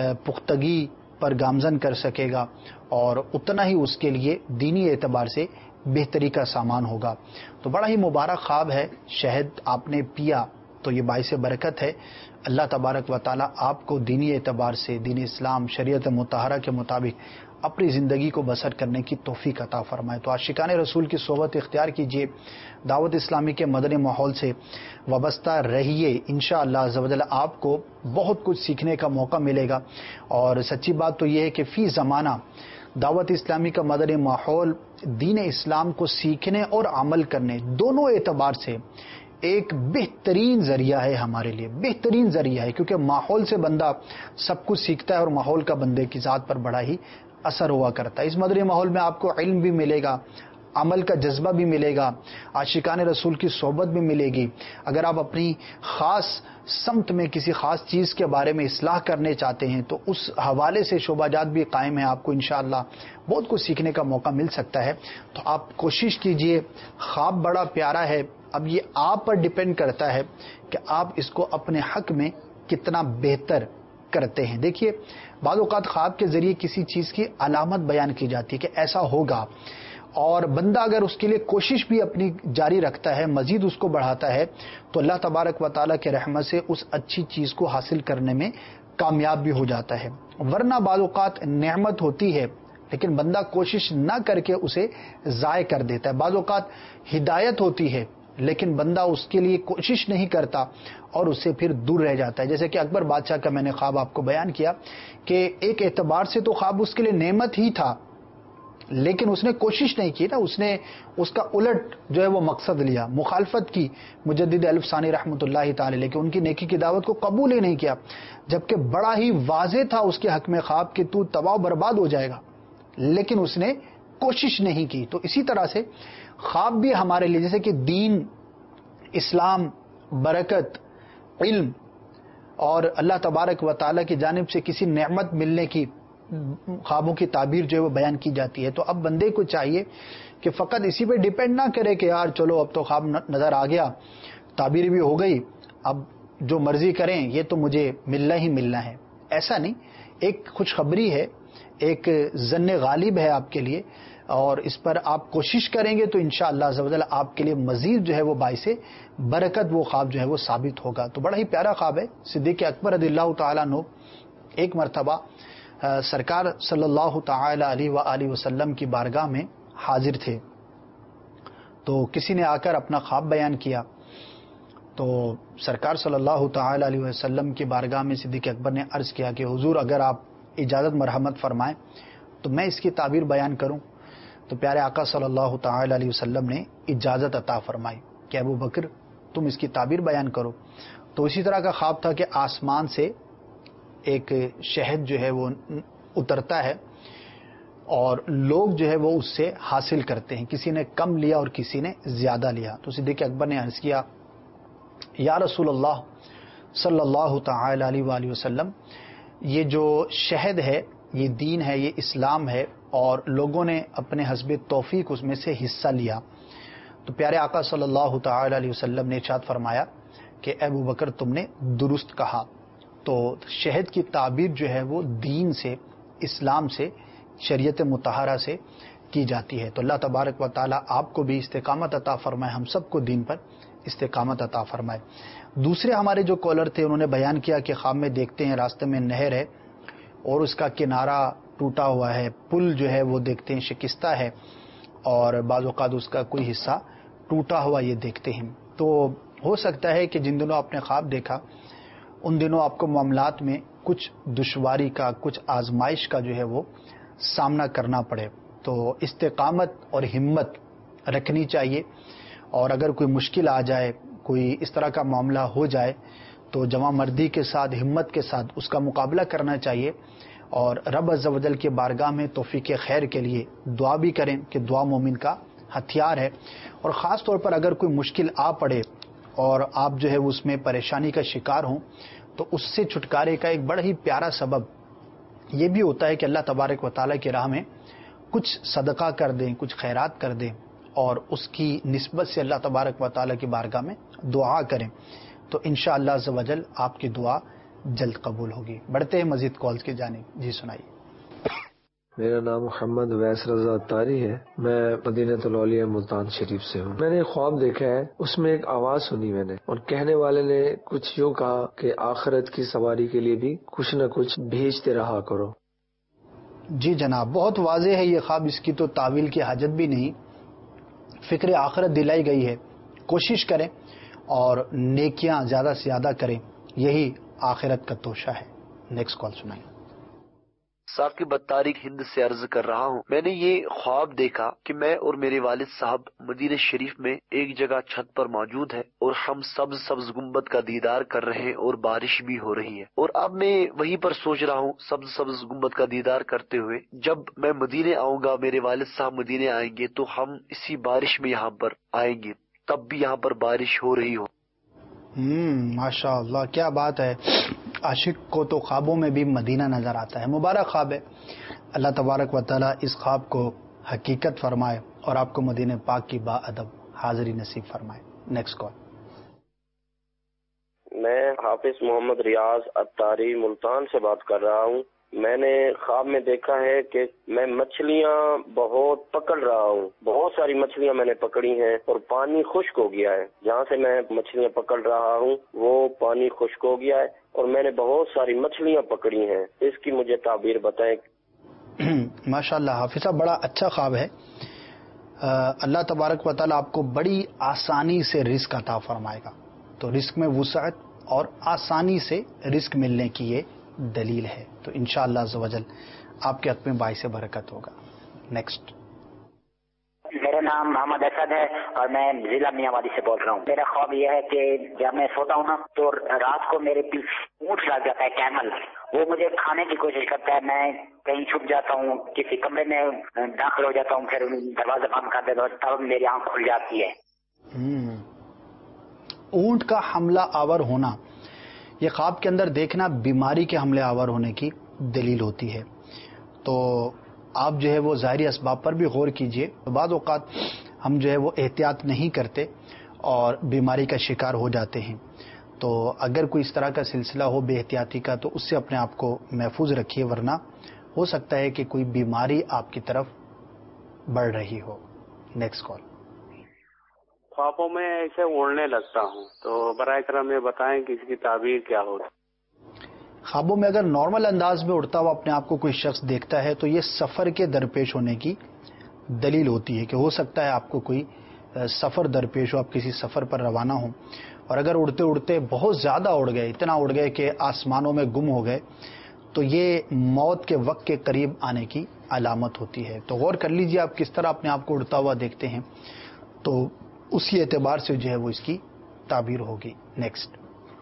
پختگی پر گامزن کر سکے گا اور اتنا ہی اس کے لیے دینی اعتبار سے بہتری کا سامان ہوگا. تو بڑا ہی مبارک خواب ہے. شہد آپ نے پیا تو یہ باعث برکت ہے. اللہ تبارک و تعالی آپ کو دینی اعتبار سے دین اسلام شریعت مطہرہ کے مطابق اپنی زندگی کو بسر کرنے کی توفیق عطا فرمائے. تو عاشقان رسول کی صحبت اختیار کیجیے، دعوت اسلامی کے مدنی ماحول سے وابستہ رہیے. انشاءاللہ عز و جل آپ کو بہت کچھ سیکھنے کا موقع ملے گا. اور سچی بات تو یہ ہے کہ فی زمانہ دعوت اسلامی کا مدنی ماحول دین اسلام کو سیکھنے اور عمل کرنے دونوں اعتبار سے ایک بہترین ذریعہ ہے ہمارے لیے، بہترین ذریعہ ہے، کیونکہ ماحول سے بندہ سب کچھ سیکھتا ہے اور ماحول کا بندے کی ذات پر بڑا ہی اثر ہوا کرتا ہے. اس مدنی ماحول میں آپ کو علم بھی ملے گا، عمل کا جذبہ بھی ملے گا، عاشقان رسول کی صحبت بھی ملے گی. اگر آپ اپنی خاص سمت میں کسی خاص چیز کے بارے میں اصلاح کرنے چاہتے ہیں تو اس حوالے سے شعبہ جات بھی قائم ہے. آپ کو انشاءاللہ بہت کچھ سیکھنے کا موقع مل سکتا ہے. تو آپ کوشش کیجئے. خواب بڑا پیارا ہے. اب یہ آپ پر ڈیپینڈ کرتا ہے کہ آپ اس کو اپنے حق میں کتنا بہتر کرتے ہیں. دیکھیے بعض اوقات خواب کے ذریعے کسی چیز کی علامت بیان کی جاتی ہے کہ ایسا ہوگا، اور بندہ اگر اس کے لیے کوشش بھی اپنی جاری رکھتا ہے، مزید اس کو بڑھاتا ہے، تو اللہ تبارک و تعالیٰ کے رحمت سے اس اچھی چیز کو حاصل کرنے میں کامیاب بھی ہو جاتا ہے. ورنہ بعض اوقات نعمت ہوتی ہے لیکن بندہ کوشش نہ کر کے اسے ضائع کر دیتا ہے. بعض اوقات ہدایت ہوتی ہے لیکن بندہ اس کے لیے کوشش نہیں کرتا اور اس سے پھر دور رہ جاتا ہے. جیسے کہ اکبر بادشاہ کا میں نے خواب آپ کو بیان کیا کہ ایک اعتبار سے تو خواب اس کے لیے نعمت ہی تھا لیکن اس نے کوشش نہیں کی نا، اس نے اس کا الٹ جو ہے وہ مقصد لیا، مخالفت کی مجدد الف ثانی رحمۃ اللہ تعالی علیہ، ان کی نیکی کی دعوت کو قبول ہی نہیں کیا، جبکہ بڑا ہی واضح تھا اس کے حق میں خواب کہ تو تباہ و برباد ہو جائے گا، لیکن اس نے کوشش نہیں کی. تو اسی طرح سے خواب بھی ہمارے لیے جیسے کہ دین، اسلام، برکت، علم اور اللہ تبارک و تعالیٰ کی جانب سے کسی نعمت ملنے کی خوابوں کی تعبیر جو ہے وہ بیان کی جاتی ہے. تو اب بندے کو چاہیے کہ فقط اسی پہ ڈیپینڈ نہ کرے کہ یار چلو اب تو خواب نظر آ گیا، تعبیر بھی ہو گئی، اب جو مرضی کریں یہ تو مجھے ملنا ہی ملنا ہے. ایسا نہیں، ایک خوشخبری ہے، ایک ظن غالب ہے آپ کے لیے، اور اس پر آپ کوشش کریں گے تو انشاءاللہ عز و جل آپ کے لیے مزید جو ہے وہ باعث برکت وہ خواب جو ہے وہ ثابت ہوگا. تو بڑا ہی پیارا خواب ہے. صدیق اکبر رضی اللہ تعالیٰ عنہ ایک مرتبہ سرکار صلی اللہ تعالی علیہ وآلہ وسلم کی بارگاہ میں حاضر تھے، تو کسی نے آ کر اپنا خواب بیان کیا، تو سرکار صلی اللہ تعالی علیہ وسلم کی بارگاہ میں صدیق اکبر نے عرض کیا کہ حضور اگر آپ اجازت مرحمت فرمائیں تو میں اس کی تعبیر بیان کروں. تو پیارے آقا صلی اللہ تعالی علیہ وسلم نے اجازت عطا فرمائی کہ ابو بکر تم اس کی تعبیر بیان کرو. تو اسی طرح کا خواب تھا کہ آسمان سے ایک شہد جو ہے وہ اترتا ہے اور لوگ جو ہے وہ اس سے حاصل کرتے ہیں، کسی نے کم لیا اور کسی نے زیادہ لیا. تو صدیق اکبر نے عرض کیا یا رسول اللہ صلی اللہ تعالی علیہ وآلہ وسلم، یہ جو شہد ہے یہ دین ہے، یہ اسلام ہے، اور لوگوں نے اپنے حسب توفیق اس میں سے حصہ لیا. تو پیارے آقا صلی اللہ تعالی علیہ وسلم نے ارشاد فرمایا کہ اے ابو بکر تم نے درست کہا. تو شہد کی تعبیر جو ہے وہ دین سے، اسلام سے، شریعت مطہرہ سے کی جاتی ہے. تو اللہ تبارک و تعالی آپ کو بھی استقامت عطا فرمائے، ہم سب کو دین پر استقامت عطا فرمائے. دوسرے ہمارے جو کالر تھے انہوں نے بیان کیا کہ خواب میں دیکھتے ہیں راستے میں نہر ہے اور اس کا کنارہ ٹوٹا ہوا ہے، پل جو ہے وہ دیکھتے ہیں شکستہ ہے، اور بعض اوقات اس کا کوئی حصہ ٹوٹا ہوا یہ دیکھتے ہیں. تو ہو سکتا ہے کہ جن دنوں آپ نے خواب دیکھا ان دنوں آپ کو معاملات میں کچھ دشواری کا، کچھ آزمائش کا جو ہے وہ سامنا کرنا پڑے. تو استقامت اور ہمت رکھنی چاہیے، اور اگر کوئی مشکل آ جائے، کوئی اس طرح کا معاملہ ہو جائے تو جمع مردی کے ساتھ، ہمت کے ساتھ اس کا مقابلہ کرنا چاہیے، اور رب عز و جل کے بارگاہ میں توفیق خیر کے لیے دعا بھی کریں کہ دعا مومن کا ہتھیار ہے. اور خاص طور پر اگر کوئی مشکل آ پڑے اور آپ جو ہے اس میں پریشانی کا شکار ہوں تو اس سے چھٹکارے کا ایک بڑا ہی پیارا سبب یہ بھی ہوتا ہے کہ اللہ تبارک و تعالیٰ کی راہ میں کچھ صدقہ کر دیں، کچھ خیرات کر دیں، اور اس کی نسبت سے اللہ تبارک و تعالیٰ کی بارگاہ میں دعا کریں، تو انشاءاللہ عز و جل آپ کی دعا جلد قبول ہوگی. بڑھتے ہیں مزید کالز کی جانب. جی سنائیے. میرا نام محمد ویس رضا تاری ہے، میں مدینہ الاولیاء ملتان شریف سے ہوں. میں نے خواب دیکھا ہے، اس میں ایک آواز سنی میں نے، اور کہنے والے نے کچھ یوں کہا کہ آخرت کی سواری کے لیے بھی کچھ نہ کچھ بھیجتے رہا کرو. جی جناب، بہت واضح ہے یہ خواب، اس کی تو تعویل کی حاجت بھی نہیں. فکر آخرت دلائی گئی ہے، کوشش کریں اور نیکیاں زیادہ سے زیادہ کریں، یہی آخرت کا توشہ ہے. نیکسٹ کال سنائیں. ثاقب الطارق ہند سے عرض کر رہا ہوں. میں نے یہ خواب دیکھا کہ میں اور میرے والد صاحب مدینہ شریف میں ایک جگہ چھت پر موجود ہے اور ہم سبز گنبد کا دیدار کر رہے ہیں اور بارش بھی ہو رہی ہے. اور اب میں وہیں پر سوچ رہا ہوں سبز گنبد کا دیدار کرتے ہوئے جب میں مدینہ آؤں گا، میرے والد صاحب مدینہ آئیں گے تو ہم اسی بارش میں یہاں پر آئیں گے، تب بھی یہاں پر بارش ہو رہی ہو. ماشاء اللہ، کیا بات ہے. عاشق کو تو خوابوں میں بھی مدینہ نظر آتا ہے. مبارک خواب ہے. اللہ تبارک و تعالیٰ اس خواب کو حقیقت فرمائے اور آپ کو مدینہ پاک کی با ادب حاضری نصیب فرمائے. Next call. میں حافظ محمد ریاض اتاری ملتان سے بات کر رہا ہوں. میں نے خواب میں دیکھا ہے کہ میں مچھلیاں بہت پکڑ رہا ہوں، بہت ساری مچھلیاں میں نے پکڑی ہیں اور پانی خشک ہو گیا ہے. جہاں سے میں مچھلیاں پکڑ رہا ہوں وہ پانی خشک ہو گیا ہے اور میں نے بہت ساری مچھلیاں پکڑی ہیں. اس کی مجھے تعبیر بتائیں. ماشاء اللہ حافظ صاحب، بڑا اچھا خواب ہے. اللہ تبارک و تعالیٰ آپ کو بڑی آسانی سے رزق عطا فرمائے گا. تو رزق میں وسعت اور آسانی سے رزق ملنے کی یہ دلیل ہے. تو انشاءاللہ عز و جل آپ کے حق میں باعث برکت ہوگا. نیکسٹ. میرا نام محمد اسد ہے اور میں ضلع میاں سے بول رہا ہوں. میرا خواب یہ ہے کہ جب میں سوتا ہوں نا تو رات کو میرے پیچھے اونٹ لگ جاتا ہے، کیمل. وہ مجھے کھانے کی کوشش کرتا ہے، میں کہیں چھپ جاتا ہوں، کسی کمرے میں داخل ہو جاتا ہوں، پھر دروازہ بند کر دیتا ہوں، تب میری آنکھ کھل جاتی ہے. اونٹ کا حملہ آور ہونا، یہ خواب کے اندر دیکھنا بیماری کے حملے آور ہونے کی دلیل ہوتی ہے. تو آپ جو ہے وہ ظاہری اسباب پر بھی غور کیجئے. بعض اوقات ہم جو ہے وہ احتیاط نہیں کرتے اور بیماری کا شکار ہو جاتے ہیں. تو اگر کوئی اس طرح کا سلسلہ ہو بے احتیاطی کا تو اس سے اپنے آپ کو محفوظ رکھیے، ورنہ ہو سکتا ہے کہ کوئی بیماری آپ کی طرف بڑھ رہی ہو. Next call. خوابوں میں ایسے اڑنے لگتا ہوں، تو برائے کرم یہ بتائیں کہ اس کی تعبیر کیا ہوگی. خوابوں میں اگر نارمل انداز میں اڑتا ہوا اپنے آپ کو کوئی شخص دیکھتا ہے تو یہ سفر کے درپیش ہونے کی دلیل ہوتی ہے کہ ہو سکتا ہے آپ کو کوئی سفر درپیش ہو، آپ کسی سفر پر روانہ ہوں، اور اگر اڑتے اڑتے بہت زیادہ اڑ گئے، اتنا اڑ گئے کہ آسمانوں میں گم ہو گئے، تو یہ موت کے وقت کے قریب آنے کی علامت ہوتی ہے۔ تو غور کر لیجئے آپ کس طرح اپنے آپ کو اڑتا ہوا دیکھتے ہیں، تو اسی اعتبار سے جو ہے وہ اس کی تعبیر ہوگی۔ نیکسٹ۔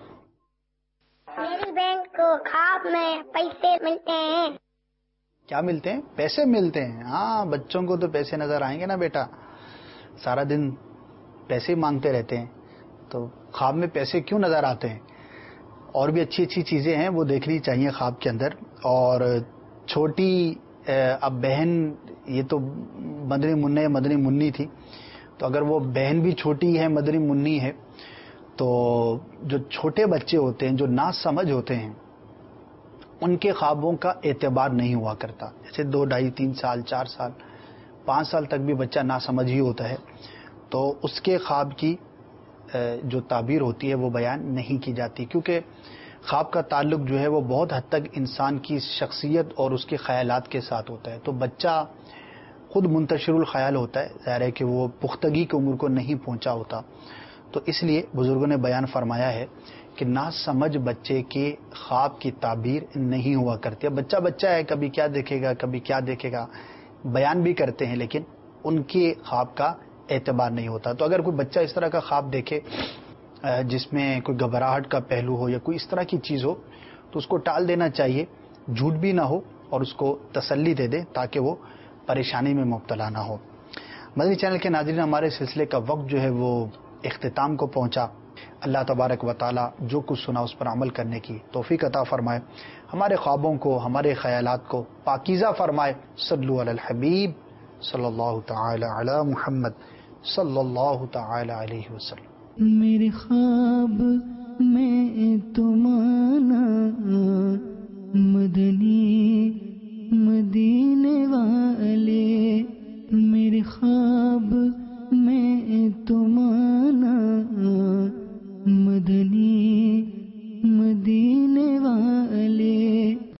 میری بہن کو خواب میں پیسے ملتے ہیں۔ کیا ملتے ہیں؟ پیسے ملتے ہیں۔ ہاں، بچوں کو تو پیسے نظر آئیں گے نا بیٹا، سارا دن پیسے مانگتے رہتے ہیں، تو خواب میں پیسے کیوں نظر آتے ہیں؟ اور بھی اچھی اچھی چیزیں ہیں وہ دیکھنی چاہیے خواب کے اندر۔ اور چھوٹی اب بہن، یہ تو مدنی منی تھی، تو اگر وہ بہن بھی چھوٹی ہے، مدنی منی ہے، تو جو چھوٹے بچے ہوتے ہیں، جو نا سمجھ ہوتے ہیں، ان کے خوابوں کا اعتبار نہیں ہوا کرتا۔ جیسے 2, 2.5, 3 سال، 4 سال، 5 سال تک بھی بچہ نا سمجھ ہی ہوتا ہے، تو اس کے خواب کی جو تعبیر ہوتی ہے وہ بیان نہیں کی جاتی، کیونکہ خواب کا تعلق جو ہے وہ بہت حد تک انسان کی شخصیت اور اس کے خیالات کے ساتھ ہوتا ہے۔ تو بچہ خود منتشر الخیال ہوتا ہے، ظاہر ہے کہ وہ پختگی کی عمر کو نہیں پہنچا ہوتا، تو اس لیے بزرگوں نے بیان فرمایا ہے کہ نا سمجھ بچے کے خواب کی تعبیر نہیں ہوا کرتی۔ اب بچہ بچہ ہے، کبھی کیا دیکھے گا، کبھی کیا دیکھے گا، بیان بھی کرتے ہیں لیکن ان کے خواب کا اعتبار نہیں ہوتا۔ تو اگر کوئی بچہ اس طرح کا خواب دیکھے جس میں کوئی گھبراہٹ کا پہلو ہو یا کوئی اس طرح کی چیز ہو، تو اس کو ٹال دینا چاہیے، جھوٹ بھی نہ ہو، اور اس کو تسلی دے دے تاکہ وہ پریشانی میں مبتلا نہ ہو۔ مدنی چینل کے ناظرین، ہمارے سلسلے کا وقت جو ہے وہ اختتام کو پہنچا۔ اللہ تبارک و تعالی جو کچھ سنا اس پر عمل کرنے کی توفیق عطا فرمائے، ہمارے خوابوں کو، ہمارے خیالات کو پاکیزہ فرمائے۔ صلو علی الحبیب صلی اللہ تعالی علی محمد صلی اللہ تعالی علیہ وسلم۔ میرے خواب میں تو مانا